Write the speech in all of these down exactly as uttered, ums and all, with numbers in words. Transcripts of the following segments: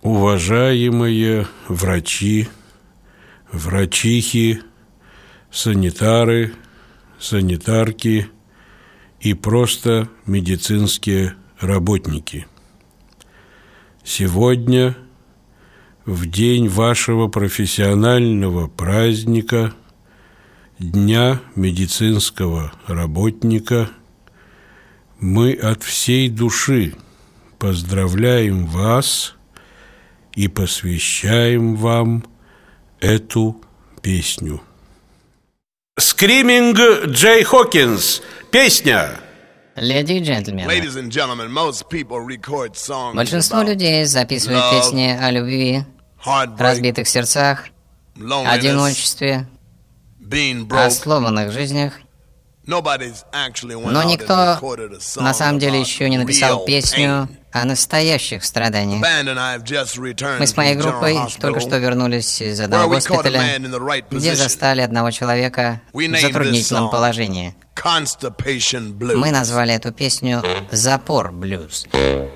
Уважаемые врачи, врачихи, санитары, санитарки и просто медицинские работники. Сегодня, в день вашего профессионального праздника, Дня медицинского работника, мы от всей души поздравляем вас и посвящаем вам эту песню. Скриминг Джей Хокинс. Песня. Леди и джентльмены, большинство людей записывают песни о любви, разбитых сердцах, одиночестве, о сломанных жизнях. Но никто на самом деле еще не написал песню о настоящих страданиях. Мы с моей группой только что вернулись из одного госпиталя, где застали одного человека в затруднительном положении. Мы назвали эту песню «Запор блюз».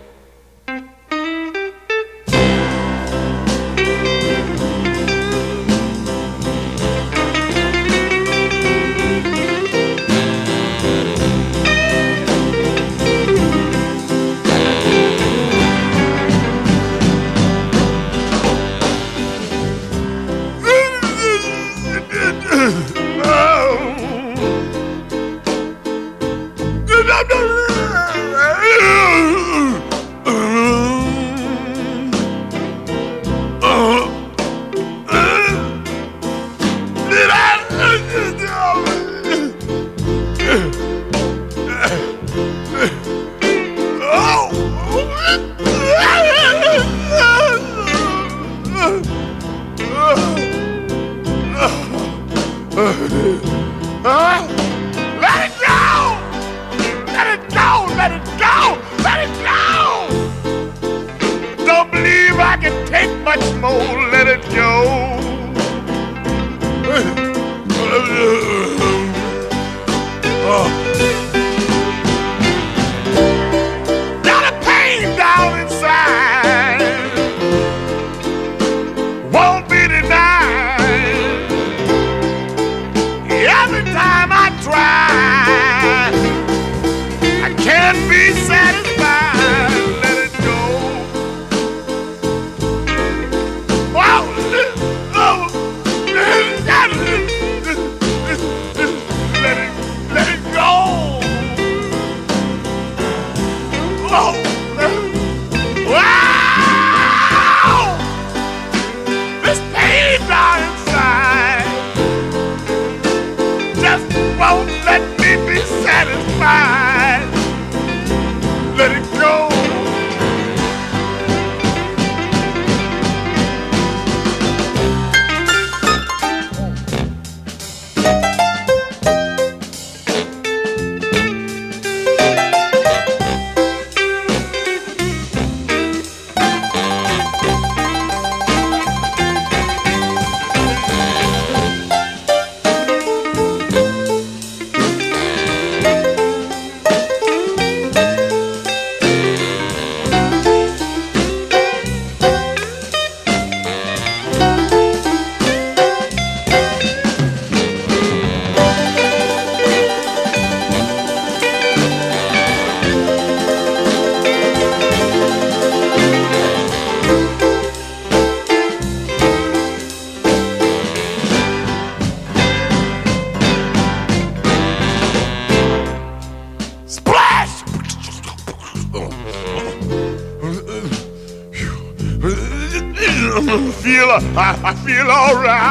Feel, I, I feel all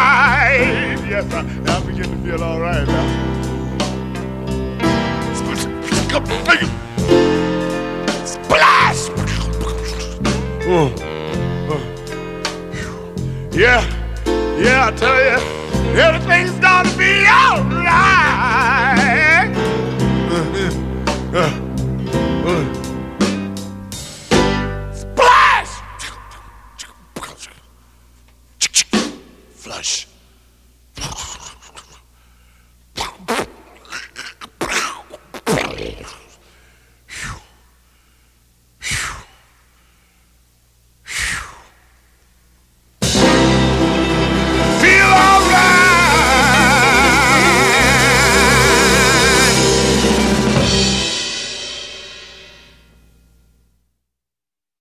right. Yes, I, I begin to feel all right now. Splash! Oh. Oh. Yeah, yeah, I tell you, everything's gonna be all right. Uh, uh, uh. Flush.